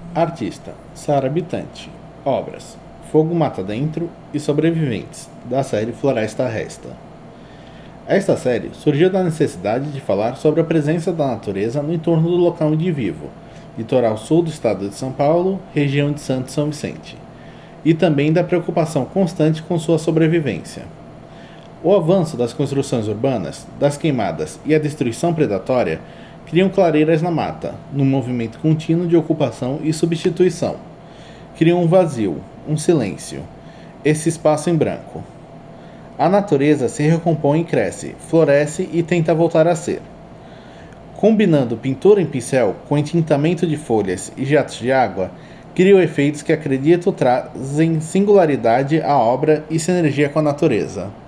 Artista: Sara Bitante. Obras: Fogo Mata Dentro e Sobreviventes, da série Floresta Resta. Esta série surgiu da necessidade de falar sobre a presença da natureza no entorno do local onde vivo, litoral sul do estado de São Paulo, região de Santo São Vicente, e também da preocupação constante com sua sobrevivência. O avanço das construções urbanas, das queimadas e a destruição predatória criam clareiras na mata, num movimento contínuo de ocupação e substituição. Criam um vazio, um silêncio, esse espaço em branco. A natureza se recompõe e cresce, floresce e tenta voltar a ser. Combinando pintura em pincel com entintamento de folhas e jatos de água, criam efeitos que acredito trazem singularidade à obra e sinergia com a natureza.